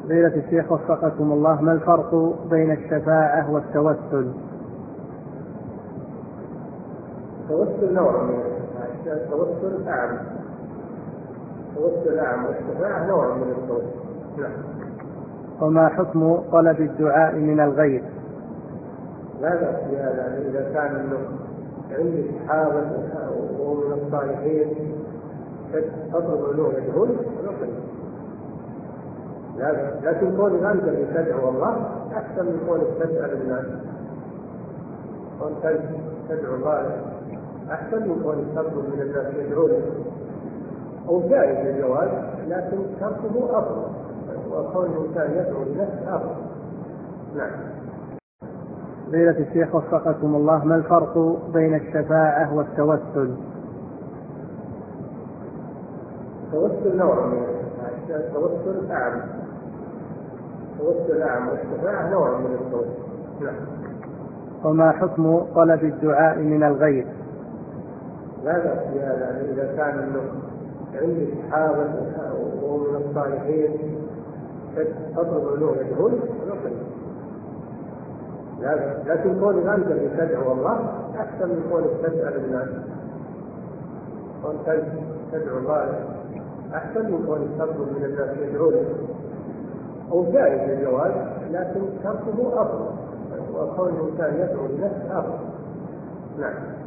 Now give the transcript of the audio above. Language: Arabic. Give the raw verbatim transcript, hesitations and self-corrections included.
فضيلة الشيخ وفقكم الله، ما الفرق بين الشفاعة والتوسل؟ التوسل نوع من التوسل أعم، التوسل أعم، والشفاعة نوع من التوسل. نعم. وما حكم طلب الدعاء من الغير؟ لا بأس بهذا إذا كان أنه عندي صحابة ومن الصالحين تطلب له يدعون لا بأس، لكن كونك أنت تدعو الله أحسن من كونك تسأل الناس. كونك تدعو الله أحسن من كونك تطلب من الناس يدعون، أو جائز الجواز لكن تركه أفضل، وكون الإنسان يدعو لنفسه أفضل. نعم. فضيلة الشيخ وفقكم الله، ما الفرق بين الشفاعة والتوسل؟ التوسل نوع من التوسل أعم، التوسل أعم، والشفاعة نوع من التوسل. نعم. وما حكم طلب الدعاء من الغير؟ لا بأس بهذا إذا كان أنه عندي صحابة ومن الصالحين تطلب له يدعون لا بأس، لكن كونك أنت تدعو الله أحسن من كونك تسأل الناس. كونك تدعو الله أحسن من كونك تطلب من الناس يدعون، أو جائز الجواز لكن تركه أفضل، وكون الإنسان يدعو لنفسه أفضل. نعم.